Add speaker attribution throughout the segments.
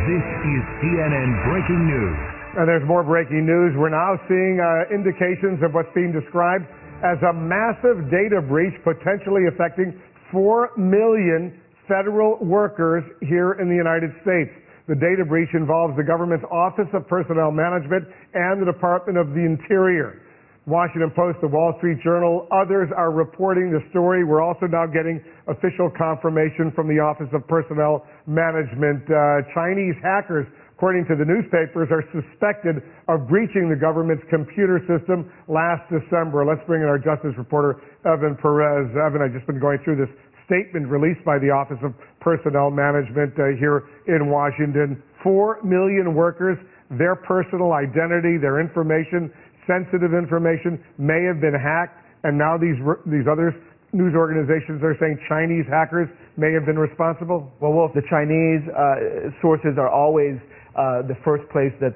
Speaker 1: This is CNN Breaking News.
Speaker 2: And there's more breaking news. We're now seeing indications of what's being described as a massive data breach potentially affecting 4 million federal workers here in the United States. The data breach involves the government's Office of Personnel Management and the Department of the Interior. Washington Post, the Wall Street Journal, others are reporting the story. We're also now getting official confirmation from the Office of Personnel Management. Chinese hackers, according to the newspapers, are suspected of breaching the government's computer system last December. Let's bring in our justice reporter, Evan Perez. Evan, I've just been going through this statement released by the Office of Personnel Management here in Washington. 4 million workers, their personal identity, their information, sensitive information may have been hacked, and now these other news organizations are saying Chinese hackers may have been responsible?
Speaker 3: Well, Wolf, the Chinese sources are always the first place that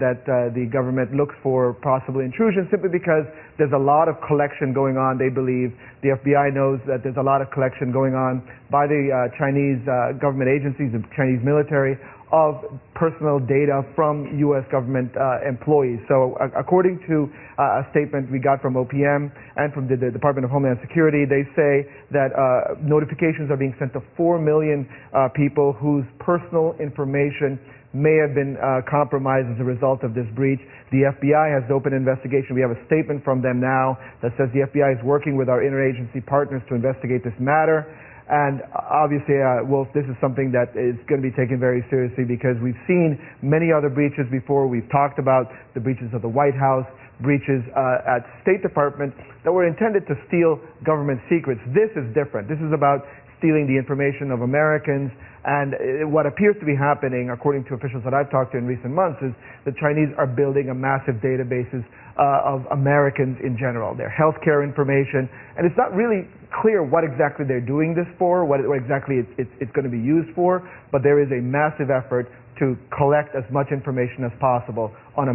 Speaker 3: the government looks for possible intrusion, simply because there's a lot of collection going on. They believe, the FBI knows that there's a lot of collection going on by the Chinese government agencies, the Chinese military, of personal data from U.S. government employees. So according to a statement we got from OPM and from the Department of Homeland Security, they say that notifications are being sent to 4 million people whose personal information may have been compromised as a result of this breach. The FBI has opened an investigation. We have a statement from them now that says the FBI is working with our interagency partners to investigate this matter. And obviously, Wolf, this is something that is going to be taken very seriously, because we've seen many other breaches before. We've talked about the breaches of the White House, breaches at State Department that were intended to steal government secrets. This is different. This is about stealing the information of Americans. And what appears to be happening, according to officials that I've talked to in recent months, is the Chinese are building a massive databases of Americans in general, their healthcare information. And it's not really clear what exactly they're doing this for, what exactly it's going to be used for, but there is a massive effort to collect as much information as possible on